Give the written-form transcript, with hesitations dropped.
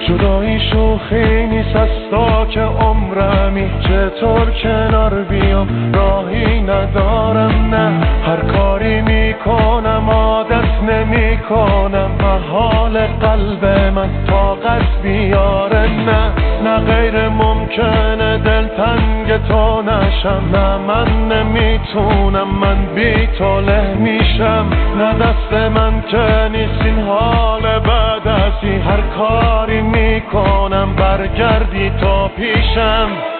جدایی شوخی نیست از تا که عمرمی، چطور کنار بیام راهی ندارم. نه هر کاری میکنم عادت نمیکنم، محال قلب من طاقت بیاره. نه غیر ممکنه دلتنگ تو نشم، نه من نمیتونم من بی تو له میشم. نه دست من که نیست این حال بعد ازی، هر کاری میکنم برگردی تو پیشم.